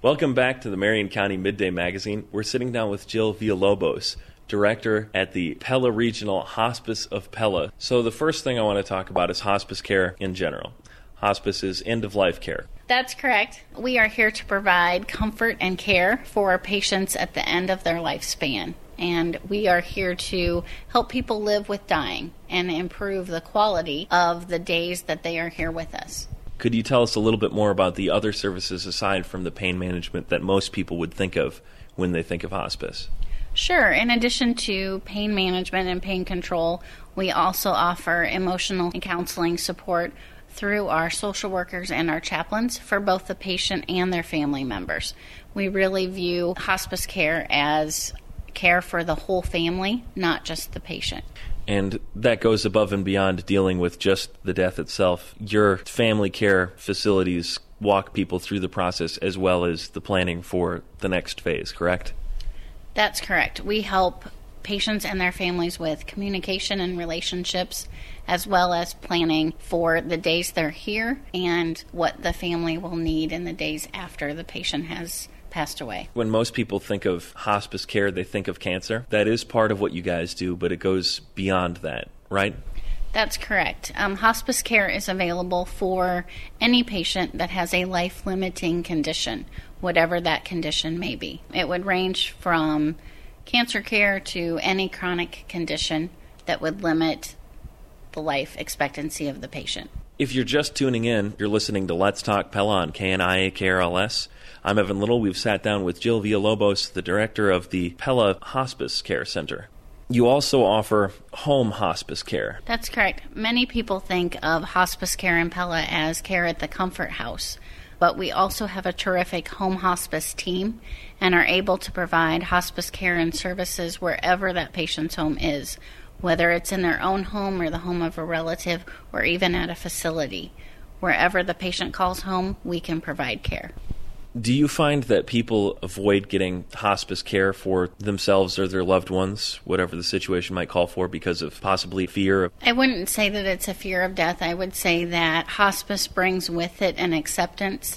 Welcome back to the Marion County Midday Magazine. We're sitting down with Jill Villalobos, Director at the Pella Regional Hospice of Pella. So the first thing I want to talk about is hospice care in general. Hospice is end-of-life care. That's correct. We are here to provide comfort and care for our patients at the end of their lifespan. And we are here to help people live with dying and improve the quality of the days that they are here with us. Could you tell us a little bit more about the other services aside from the pain management that most people would think of when they think of hospice? Sure. In addition to pain management and pain control, we also offer emotional and counseling support through our social workers and our chaplains for both the patient and their family members. We really view hospice care as care for the whole family, not just the patient. And that goes above and beyond dealing with just the death itself. Your family care facilities walk people through the process as well as the planning for the next phase, correct? That's correct. We help patients and their families with communication and relationships, as well as planning for the days they're here and what the family will need in the days after the patient has passed away. When most people think of hospice care, they think of cancer. That is part of what you guys do, but it goes beyond that, right? That's correct. Hospice care is available for any patient that has a life-limiting condition, whatever that condition may be. It would range from cancer care to any chronic condition that would limit the life expectancy of the patient. If you're just tuning in, you're listening to Let's Talk Pella on KNIA KRLS. I'm Evan Little. We've sat down with Jill Villalobos, the director of the Pella Hospice Care Center. You also offer home hospice care. That's correct. Many people think of hospice care in Pella as care at the Comfort House, but we also have a terrific home hospice team and are able to provide hospice care and services wherever that patient's home is, whether it's in their own home or the home of a relative or even at a facility. Wherever the patient calls home, we can provide care. Do you find that people avoid getting hospice care for themselves or their loved ones, whatever the situation might call for, because of possibly fear? I wouldn't say that it's a fear of death. I would say that hospice brings with it an acceptance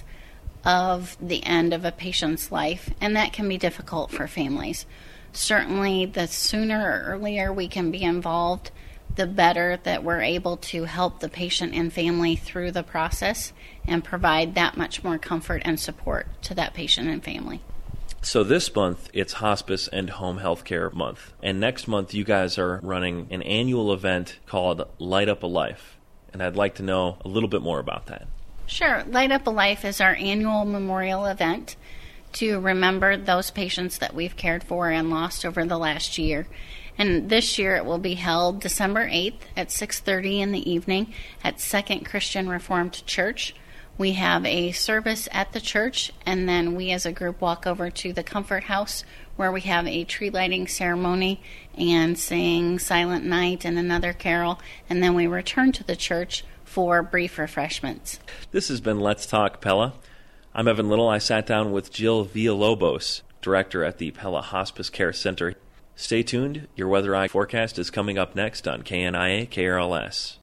of the end of a patient's life, and that can be difficult for families. Certainly, the sooner or earlier we can be involved, the better that we're able to help the patient and family through the process and provide that much more comfort and support to that patient and family. So this month, it's Hospice and Home Healthcare Month. And next month, you guys are running an annual event called Light Up a Life. And I'd like to know a little bit more about that. Sure. Light Up a Life is our annual memorial event to remember those patients that we've cared for and lost over the last year. And this year it will be held December 8th at 6:30 in the evening at Second Christian Reformed Church. We have a service at the church, and then we as a group walk over to the Comfort House where we have a tree lighting ceremony and sing Silent Night and another carol, and then we return to the church for brief refreshments. This has been Let's Talk Pella. I'm Evan Little. I sat down with Jill Villalobos, director at the Pella Hospice Care Center. Stay tuned. Your Weather Eye forecast is coming up next on KNIA KRLS.